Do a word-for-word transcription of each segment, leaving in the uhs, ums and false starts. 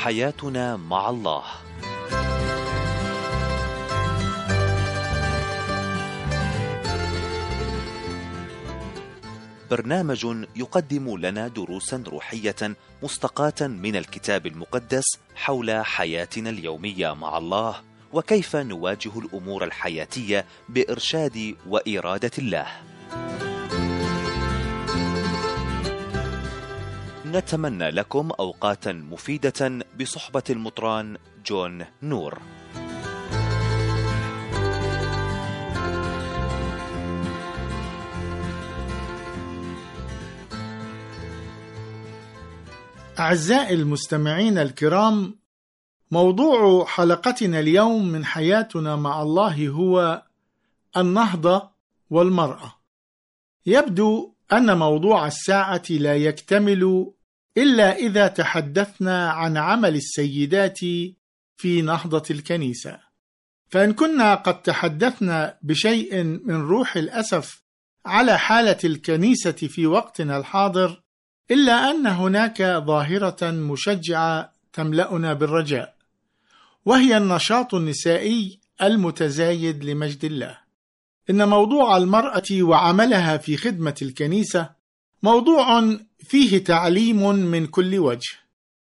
حياتنا مع الله. برنامج يقدم لنا دروسا روحية مستقاة من الكتاب المقدس حول حياتنا اليومية مع الله، وكيف نواجه الأمور الحياتية بإرشاد وإرادة الله. نتمنى لكم أوقاتا مفيدة بصحبة المطران جون نور. أعزائي المستمعين الكرام، موضوع حلقتنا اليوم من حياتنا مع الله هو النهضة والمرأة. يبدو أن موضوع الساعة لا يكتمل إلا إذا تحدثنا عن عمل السيدات في نهضة الكنيسة، فإن كنا قد تحدثنا بشيء من روح الأسف على حالة الكنيسة في وقتنا الحاضر، إلا أن هناك ظاهرة مشجعة تملأنا بالرجاء، وهي النشاط النسائي المتزايد لمجد الله. إن موضوع المرأة وعملها في خدمة الكنيسة موضوع فيه تعليم من كل وجه،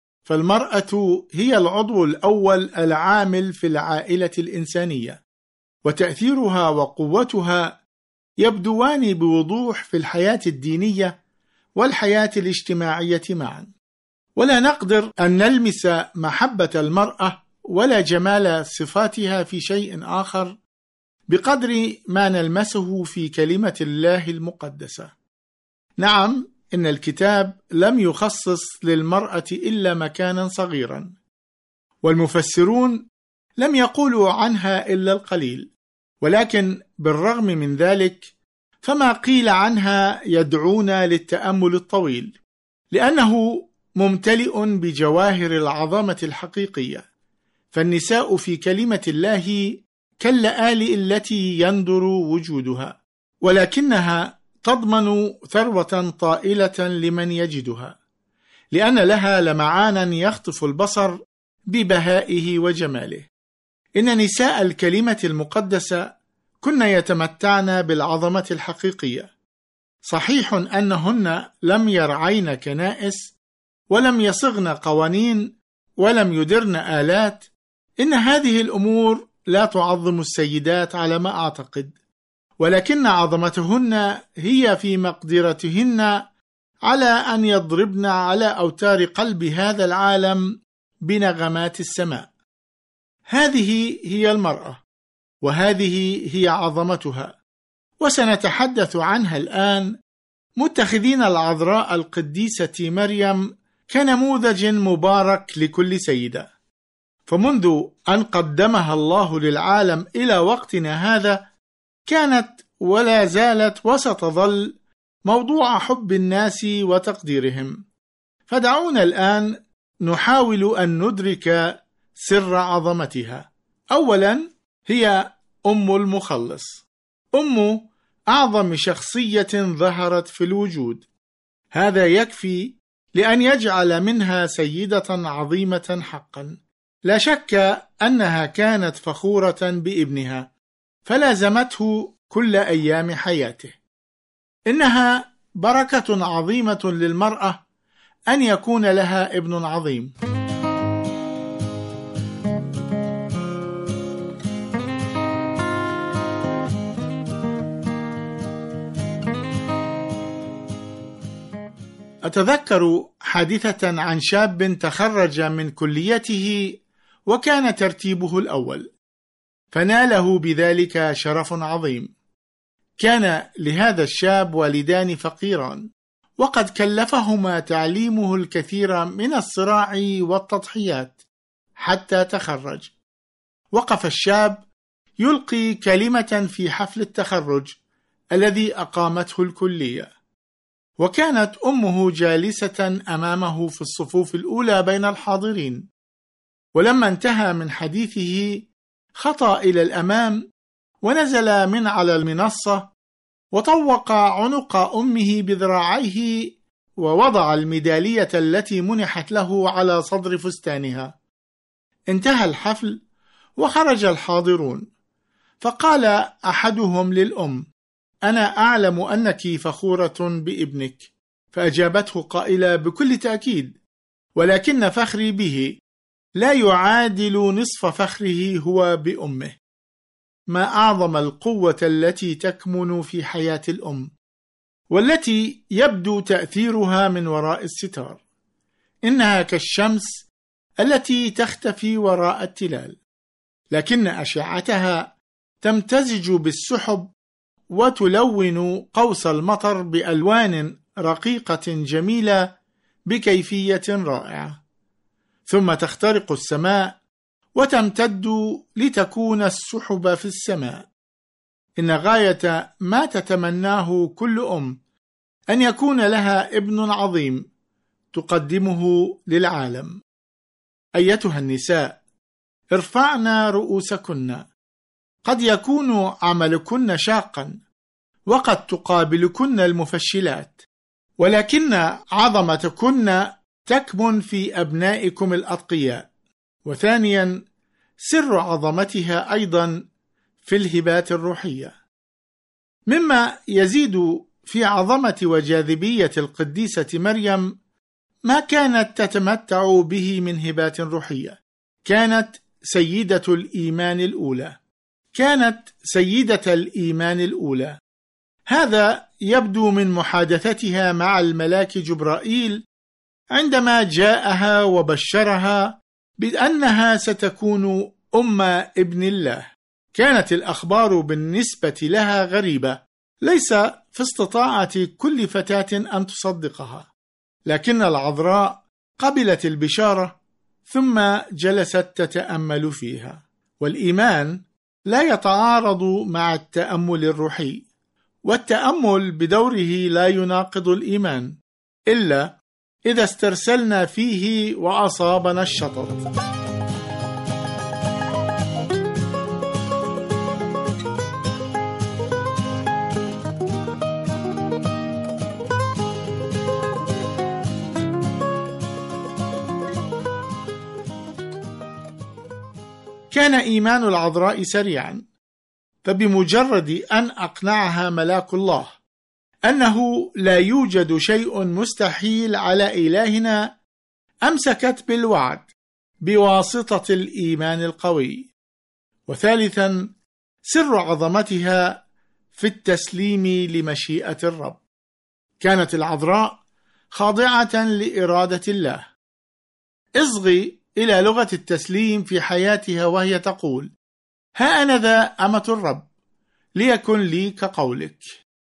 فالمرأة هي العضو الأول العامل في العائلة الإنسانية، وتأثيرها وقوتها يبدوان بوضوح في الحياة الدينية والحياة الاجتماعية معا. ولا نقدر أن نلمس محبة المرأة ولا جمال صفاتها في شيء آخر بقدر ما نلمسه في كلمة الله المقدسة. نعم، إن الكتاب لم يخصص للمرأة إلا مكانا صغيرا، والمفسرون لم يقولوا عنها إلا القليل، ولكن بالرغم من ذلك فما قيل عنها يدعونا للتأمل الطويل، لأنه ممتلئ بجواهر العظمة الحقيقية. فالنساء في كلمة الله كاللآلئ التي يندر وجودها، ولكنها تضمن ثروة طائلة لمن يجدها، لأن لها لمعانا يخطف البصر ببهائه وجماله. إن نساء الكلمة المقدسة كن يتمتعن بالعظمة الحقيقية. صحيح أنهن لم يرعين كنائس، ولم يصغن قوانين، ولم يدرن آلات. إن هذه الأمور لا تعظم السيدات على ما أعتقد، ولكن عظمتهن هي في مقدرتهن على أن يضربن على أوتار قلب هذا العالم بنغمات السماء. هذه هي المرأة، وهذه هي عظمتها، وسنتحدث عنها الآن متخذين العذراء القديسة مريم كنموذج مبارك لكل سيدة. فمنذ أن قدمها الله للعالم إلى وقتنا هذا كانت ولا زالت وستظل موضوع حب الناس وتقديرهم. فدعونا الآن نحاول أن ندرك سر عظمتها. أولا، هي أم المخلص، أم أعظم شخصية ظهرت في الوجود. هذا يكفي لأن يجعل منها سيدة عظيمة حقا. لا شك أنها كانت فخورة بابنها، فلازمته كل أيام حياته. إنها بركة عظيمة للمرأة أن يكون لها ابن عظيم. أتذكر حادثة عن شاب تخرج من كليته وكان ترتيبه الأول، فناله بذلك شرف عظيم. كان لهذا الشاب والدان فقيران، وقد كلفهما تعليمه الكثير من الصراع والتضحيات حتى تخرج. وقف الشاب يلقي كلمة في حفل التخرج الذي أقامته الكلية، وكانت أمه جالسة أمامه في الصفوف الأولى بين الحاضرين. ولما انتهى من حديثه خطأ إلى الأمام ونزل من على المنصة، وطوق عنق أمه بذراعيه ووضع الميدالية التي منحت له على صدر فستانها. انتهى الحفل وخرج الحاضرون، فقال أحدهم للأم: أنا أعلم أنك فخورة بابنك. فأجابته قائلة بكل تأكيد، ولكن فخري به لا يعادل نصف فخره هو بأمه. ما أعظم القوة التي تكمن في حياة الأم، والتي يبدو تأثيرها من وراء الستار. إنها كالشمس التي تختفي وراء التلال، لكن أشعتها تمتزج بالسحب وتلون قوس المطر بألوان رقيقة جميلة بكيفية رائعة، ثم تخترق السماء وتمتد لتكون السحب في السماء. إن غاية ما تتمناه كل أم أن يكون لها ابن عظيم تقدمه للعالم. أيتها النساء، ارفعنا رؤوسكن. قد يكون عملكن شاقا، وقد تقابلكن المفشلات، ولكن عظمتكن تكمن في أبنائكم الأتقياء. وثانيا، سر عظمتها أيضا في الهبات الروحية. مما يزيد في عظمة وجاذبية القديسة مريم ما كانت تتمتع به من هبات روحية. كانت سيدة الإيمان الأولى كانت سيدة الإيمان الأولى هذا يبدو من محادثتها مع الملاك جبرائيل عندما جاءها وبشرها بأنها ستكون أم ابن الله. كانت الأخبار بالنسبة لها غريبة، ليس في استطاعة كل فتاة أن تصدقها، لكن العذراء قبلت البشارة ثم جلست تتأمل فيها. والإيمان لا يتعارض مع التأمل الروحي، والتأمل بدوره لا يناقض الإيمان إلا إذا استرسلنا فيه وأصابنا الشطط. كان إيمان العذراء سريعا، فبمجرد أن أقنعها ملاك الله أنه لا يوجد شيء مستحيل على إلهنا، أمسكت بالوعد بواسطة الإيمان القوي. وثالثا، سر عظمتها في التسليم لمشيئة الرب. كانت العذراء خاضعة لإرادة الله. اصغي إلى لغة التسليم في حياتها وهي تقول: ها أنا ذا أمة الرب، ليكن لي كقولك.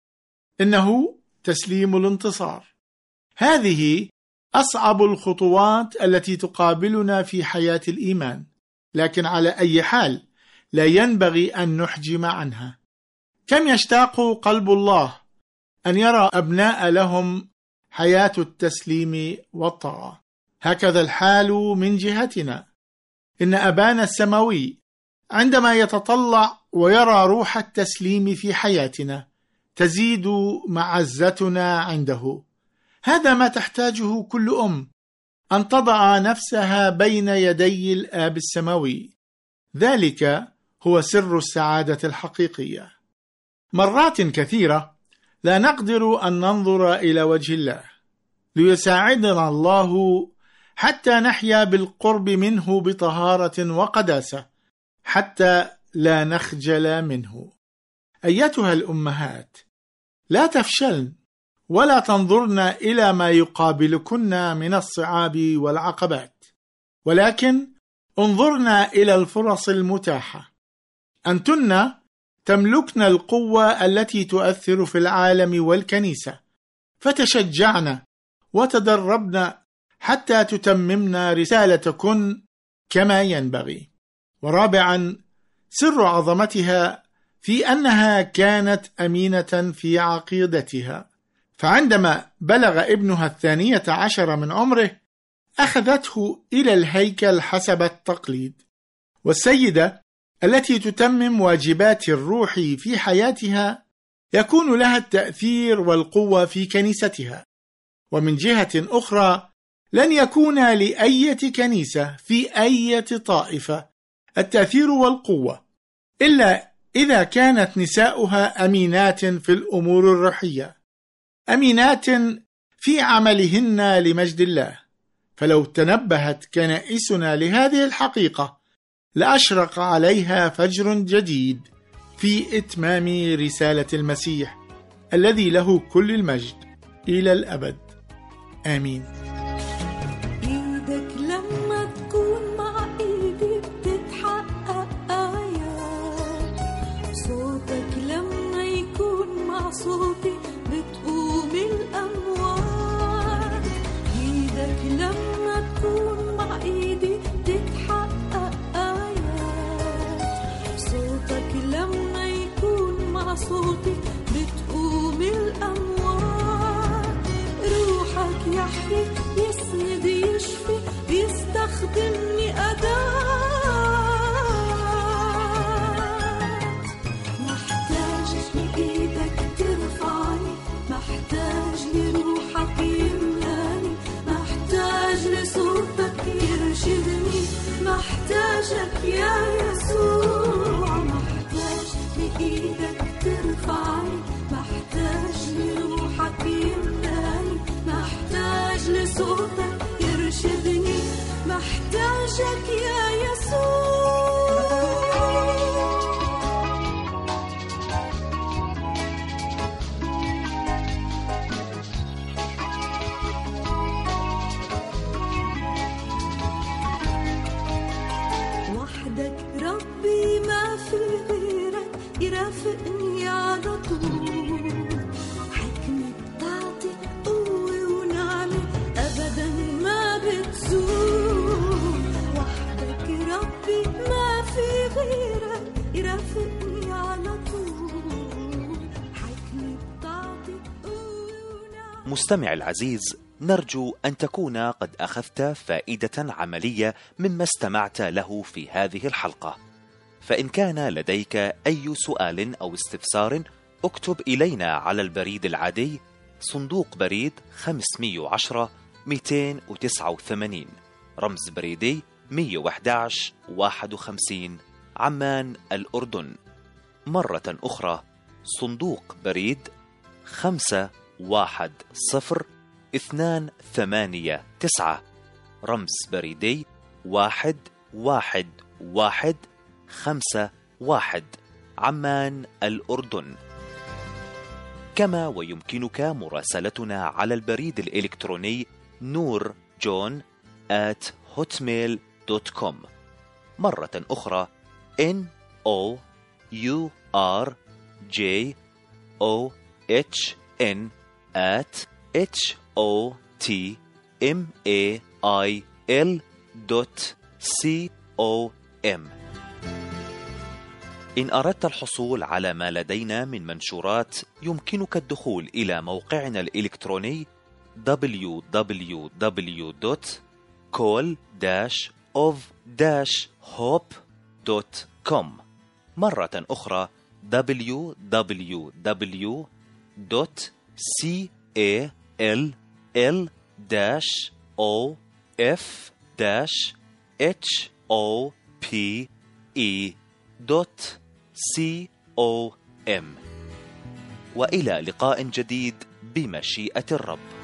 إنه تسليم الانتصار. هذه أصعب الخطوات التي تقابلنا في حياة الإيمان، لكن على أي حال لا ينبغي أن نحجم عنها. كم يشتاق قلب الله أن يرى أبناء لهم حياة التسليم والطاعة. هكذا الحال من جهتنا. إن أبانا السماوي عندما يتطلع ويرى روح التسليم في حياتنا تزيد معزتنا عنده. هذا ما تحتاجه كل أم، أن تضع نفسها بين يدي الآب السماوي. ذلك هو سر السعادة الحقيقية. مرات كثيرة لا نقدر أن ننظر إلى وجه الله، ليساعدنا الله حتى نحيا بالقرب منه بطهارة وقداسة، حتى لا نخجل منه. أيتها الأمهات، لا تفشلن ولا تنظرن إلى ما يقابلكن من الصعاب والعقبات، ولكن انظرنا إلى الفرص المتاحة. أنتن تملكن القوة التي تؤثر في العالم والكنيسة، فتشجعن وتدربن حتى تتممن رسالتكن كما ينبغي. ورابعا، سر عظمتها في أنها كانت أمينة في عقيدتها، فعندما بلغ ابنها الثانية عشر من عمره أخذته إلى الهيكل حسب التقليد. والسيدة التي تتمم واجبات الروح في حياتها يكون لها التأثير والقوة في كنيستها، ومن جهة أخرى لن يكون لأية كنيسة في أية طائفة التأثير والقوة إلا إذا كانت نساؤها أمينات في الأمور الروحية، أمينات في عملهن لمجد الله. فلو تنبهت كنائسنا لهذه الحقيقة لأشرق عليها فجر جديد في إتمام رسالة المسيح الذي له كل المجد إلى الأبد. آمين. إيدك لما تكون مع إيدي بتتحقق آيات، صوتك لما يكون مع صوتي بتقوم الأموات. إيدك لما تكون مع إيدي بتتحقق آيات، صوتك لما يكون مع صوتي بتقوم الأموات. روحك يحيي يسند يشفي يستخدمني أداة. محتاج لإيدك ترفعني، محتاج لروحك يملاني، محتاج لصوتك يرشدني، محتاجك يا يسوع. محتاج لإيدك ترفعني، محتاج لروحك يملاني، محتاج لصوتك يرشدني، محتاجك يا يسوع. وحدك ربي ما في غيرك يرافقني على طول، حكمة تعطي قوة ونعمة أبدا ما بتزول. وحدك ربي ما في غيرك يرافقني على طول، حكمة تعطي قوة ونعمة. مستمع العزيز، نرجو أن تكون قد أخذت فائدة عملية مما استمعت له في هذه الحلقة. فإن كان لديك أي سؤال أو استفسار اكتب إلينا على البريد العادي صندوق بريد خمسمئة وعشرة مئتين وتسعة وثمانين، رمز بريدي مئة وأحد عشر واحد وخمسين، عمان الأردن. مرة أخرى صندوق بريد خمسة واحد صفر اثنان ثمانية تسعة، رمز بريدي واحد واحد واحد خمسة واحد، عمان الأردن. كما ويمكنك مراسلتنا على البريد الإلكتروني نور جون آت هوتميل دوت كوم. مرة أخرى N O U R J O H N at H O T M A I L دوت C O M. إن أردت الحصول على ما لدينا من منشورات يمكنك الدخول إلى موقعنا الإلكتروني دبليو دبليو دبليو دوت كول داش أوف داش هوب دوت كوم. مرة أخرى دبليو دبليو دبليو دوت كول داش أو إف داش إتش أو بي إي دوت سي أو إم. وإلى لقاء جديد بمشيئة الرب.